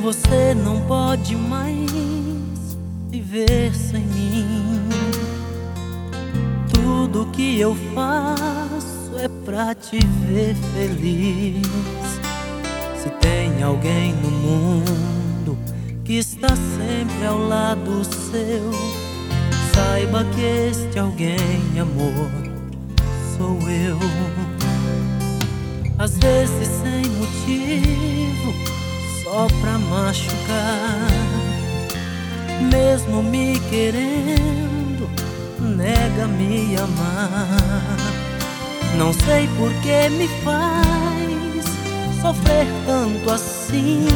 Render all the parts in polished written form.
Você não pode mais viver sem mim. Tudo que eu faço é pra te ver feliz. Se tem alguém no mundo que está sempre ao lado seu, saiba que este alguém, amor, sou eu. Às vezes sem motivo, só pra machucar, mesmo me querendo, nega me amar. Não sei por que me faz sofrer tanto assim.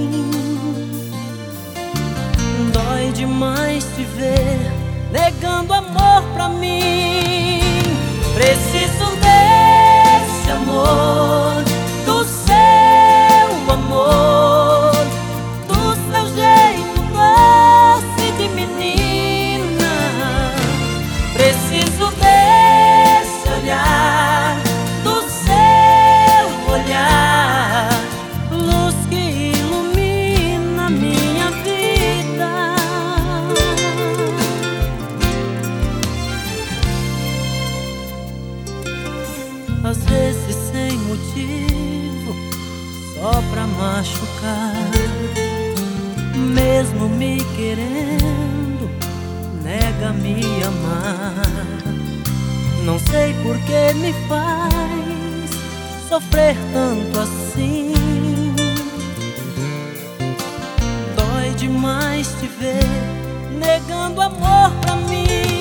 Dói demais te ver negando amor pra mim. Preciso desse amor, do seu amor, do seu jeito doce de menina. Preciso desse olhar, do seu olhar, luz que ilumina minha vida. Às vezes sem motivo, só pra machucar, mesmo me querendo, nega me amar. Não sei por que me faz sofrer tanto assim. Dói demais te ver negando amor pra mim.